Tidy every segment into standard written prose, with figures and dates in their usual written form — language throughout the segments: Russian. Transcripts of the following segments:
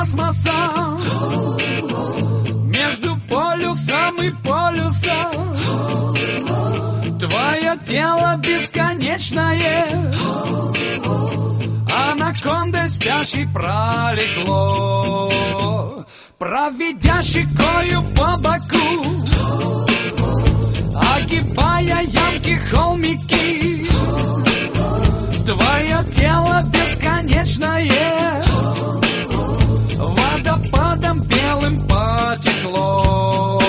космоса, между полюсом и полюсом. Твое тело бесконечное, анакондой спящей пролегло, проведя щекою по боку, огибая ямки, холмики. Твое тело бесконечное водопадом белым потекло.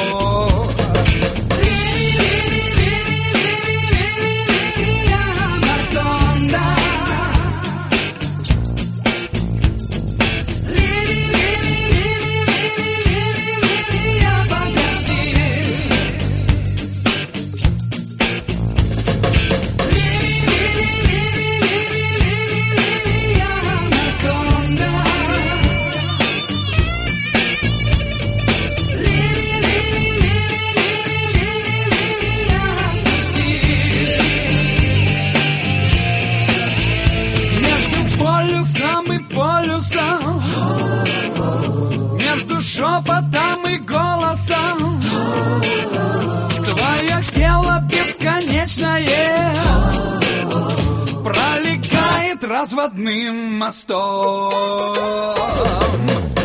Между шепотом и голосом твое тело бесконечное пролегает разводным мостом.